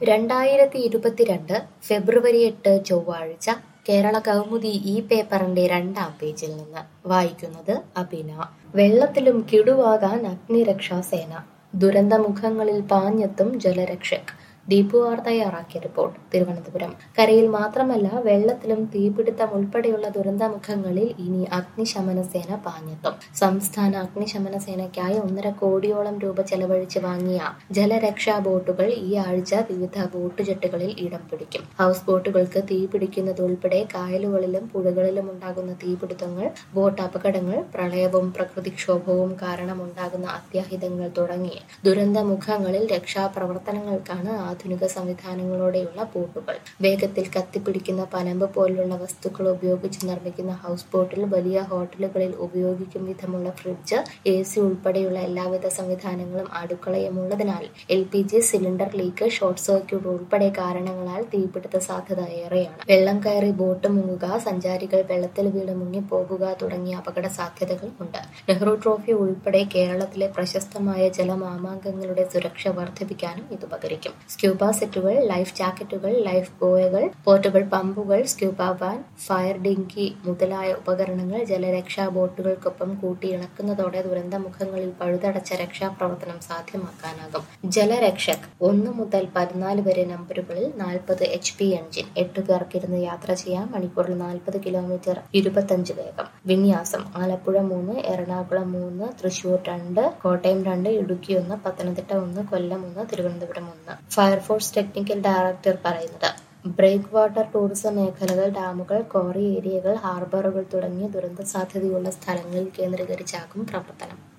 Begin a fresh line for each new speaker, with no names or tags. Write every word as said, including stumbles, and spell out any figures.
രണ്ടായിരത്തി ഇരുപത്തിരണ്ട് ഫെബ്രുവരി എട്ട് ചൊവ്വാഴ്ച കേരള കൗമുദി ഈ പേപ്പറിന്റെ രണ്ടാം പേജിൽ നിന്ന് വായിക്കുന്നത് അബിന. വെള്ളത്തിലും കിടുവാകാൻ അഗ്നിരക്ഷാസേന, ദുരന്തമുഖങ്ങളിൽ പാഞ്ഞെത്തും ജലരക്ഷക്. ദീപു ആർ തയ്യാറാക്കിയ റിപ്പോർട്ട്. തിരുവനന്തപുരം. കരയിൽ മാത്രമല്ല വെള്ളത്തിലും തീപിടുത്തം ഉൾപ്പെടെയുള്ള ദുരന്തമുഖങ്ങളിൽ ഇനി അഗ്നിശമന സേന പാഞ്ഞെത്തും. സംസ്ഥാന അഗ്നിശമന സേനയ്ക്കായി ഒന്നര കോടിയോളം രൂപ ചെലവഴിച്ച് വാങ്ങിയ ജലരക്ഷാ ബോട്ടുകൾ ഈ ആഴ്ച വിവിധ ബോട്ടുജെട്ടുകളിൽ ഇടം പിടിക്കും. ഹൗസ് ബോട്ടുകൾക്ക് തീപിടിക്കുന്നത് ഉൾപ്പെടെ കായലുകളിലും പുഴകളിലും ഉണ്ടാകുന്ന തീപിടുത്തങ്ങൾ, ബോട്ട് അപകടങ്ങൾ, പ്രളയവും പ്രകൃതിക്ഷോഭവും കാരണമുണ്ടാകുന്ന അത്യാഹിതങ്ങൾ തുടങ്ങി ദുരന്തമുഖങ്ങളിൽ രക്ഷാപ്രവർത്തനങ്ങൾക്കാണ് ആധുനിക സംവിധാനങ്ങളോടെയുള്ള ബോട്ടുകൾ. വേഗത്തിൽ കത്തിപ്പിടിക്കുന്ന പനമ്പ് പോലുള്ള വസ്തുക്കൾ ഉപയോഗിച്ച് നിർമ്മിക്കുന്ന ഹൗസ് ബോട്ടിൽ വലിയ ഹോട്ടലുകളിൽ ഉപയോഗിക്കും വിധമുള്ള ഫ്രിഡ്ജ്, എ സി ഉൾപ്പെടെയുള്ള എല്ലാവിധ സംവിധാനങ്ങളും അടുക്കളയും ഉള്ളതിനാൽ L P G cylinder leak, short circuit ഉൾപ്പെടെ കാരണങ്ങളാൽ തീപിടുത്ത സാധ്യത ഏറെയാണ്. വെള്ളം കയറി ബോട്ട് മുങ്ങുക, സഞ്ചാരികൾ വെള്ളത്തിൽ വീണ് മുങ്ങിപ്പോകുക തുടങ്ങിയ അപകട സാധ്യതകൾ ഉണ്ട്. നെഹ്റു ട്രോഫി ഉൾപ്പെടെ കേരളത്തിലെ പ്രശസ്തമായ ജലമാമാങ്കങ്ങളുടെ സുരക്ഷ വർദ്ധിപ്പിക്കാനും ഇത് ഉപകരിക്കും. സ്ക്യൂബ സെറ്റുകൾ, ലൈഫ് ജാക്കറ്റുകൾ, ലൈഫ് ബോയകൾ, പോർട്ടബിൾ പമ്പുകൾ, സ്ക്യൂബ വാൻ, ഫയർ ഡിങ്കി മുതലായ ഉപകരണങ്ങൾ ജലരക്ഷാ ബോട്ടുകൾക്കൊപ്പം കൂട്ടിയിണക്കുന്നതോടെ ദുരന്തമുഖങ്ങളിൽ പഴുതടച്ച രക്ഷാപ്രവർത്തനം സാധ്യമാക്കാനാകും. ജലരക്ഷക് ഒന്ന് മുതൽ പതിനാല് വരെ നമ്പറുകളിൽ നാൽപ്പത് എച്ച് പി എഞ്ചിൻ, എട്ട് പേർക്കിരുന്ന് യാത്ര ചെയ്യാം. മണിക്കൂറിൽ നാൽപ്പത് കിലോമീറ്റർ, ഇരുപത്തഞ്ച് വേഗം. വിന്യാസം: ആലപ്പുഴ മൂന്ന്, എറണാകുളം മൂന്ന്, തൃശൂർ രണ്ട്, കോട്ടയം രണ്ട്, ഇടുക്കി ഒന്ന്, പത്തനംതിട്ട ഒന്ന്, കൊല്ലം ഒന്ന്, തിരുവനന്തപുരം ഒന്ന്. ഫയർഫോഴ്സ് ടെക്നിക്കൽ ഡയറക്ടർ പറയുന്നത്, ബ്രേക്ക് വാട്ടർ ടൂറിസം മേഖലകൾ, ഡാമുകൾ, ക്വാറി ഏരിയകൾ, ഹാർബറുകൾ തുടങ്ങിയ ദുരന്ത സാധ്യതയുള്ള സ്ഥലങ്ങളിൽ കേന്ദ്രീകരിച്ചാകും പ്രവർത്തനം.